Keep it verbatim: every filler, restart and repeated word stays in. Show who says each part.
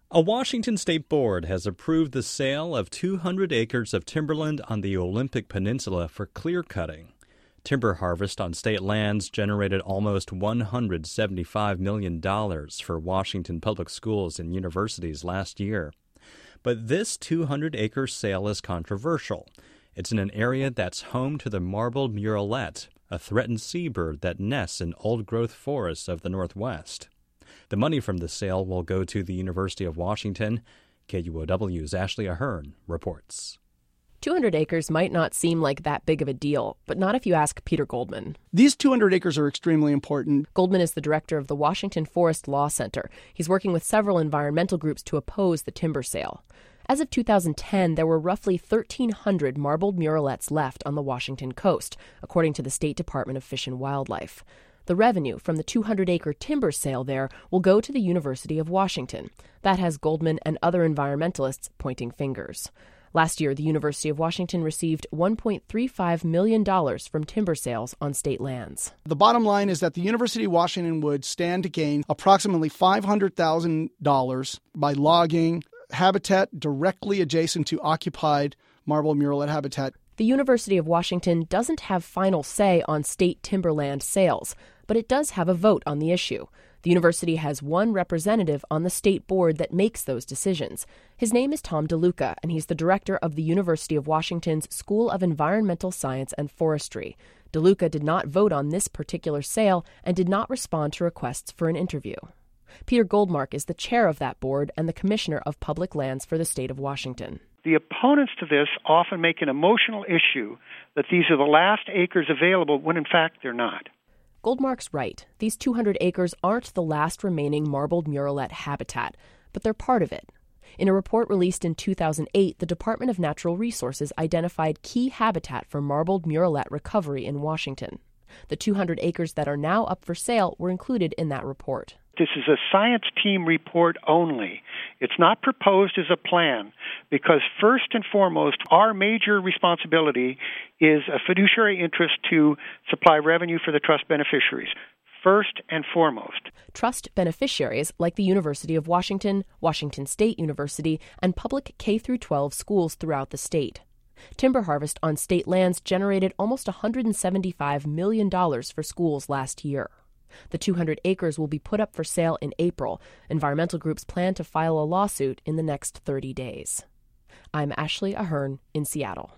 Speaker 1: A Washington state board has approved the sale of two hundred acres of timberland on the Olympic Peninsula for clear cutting. Timber harvest on state lands generated almost one hundred seventy-five million dollars for Washington public schools and universities last year. But this two hundred acre sale is controversial. It's in an area that's home to the marbled murrelet, a threatened seabird that nests in old-growth forests of the Northwest. The money from the sale will go to the University of Washington. K U O W's Ashley Ahern reports.
Speaker 2: two hundred acres might not seem like that big of a deal, but not if you ask Peter Goldman.
Speaker 3: These two hundred acres are extremely important.
Speaker 2: Goldman is the director of the Washington Forest Law Center. He's working with several environmental groups to oppose the timber sale. As of two thousand ten, there were roughly thirteen hundred marbled murrelets left on the Washington coast, according to the State Department of Fish and Wildlife. The revenue from the two hundred acre timber sale there will go to the University of Washington. That has Goldman and other environmentalists pointing fingers. Last year, the University of Washington received one point three five million dollars from timber sales on state lands.
Speaker 3: The bottom line is that the University of Washington would stand to gain approximately five hundred thousand dollars by logging habitat directly adjacent to occupied marbled murrelet habitat.
Speaker 2: The University of Washington doesn't have final say on state timberland sales, but it does have a vote on the issue. The university has one representative on the state board that makes those decisions. His name is Tom DeLuca, and he's the director of the University of Washington's School of Environmental Science and Forestry. DeLuca did not vote on this particular sale and did not respond to requests for an interview. Peter Goldmark is the chair of that board and the commissioner of public lands for the state of Washington.
Speaker 4: The opponents to this often make an emotional issue that these are the last acres available when in fact they're not.
Speaker 2: Goldmark's right. These two hundred acres aren't the last remaining marbled murrelet habitat, but they're part of it. In a report released in two thousand eight, the Department of Natural Resources identified key habitat for marbled murrelet recovery in Washington. The two hundred acres that are now up for sale were included in that report.
Speaker 4: This is a science team report only. It's not proposed as a plan because first and foremost, our major responsibility is a fiduciary interest to supply revenue for the trust beneficiaries. First and foremost.
Speaker 2: Trust beneficiaries like the University of Washington, Washington State University, and public K through twelve schools throughout the state. Timber harvest on state lands generated almost one hundred seventy-five million dollars for schools last year. The two hundred acres will be put up for sale in April. Environmental groups plan to file a lawsuit in the next thirty days. I'm Ashley Ahern in Seattle.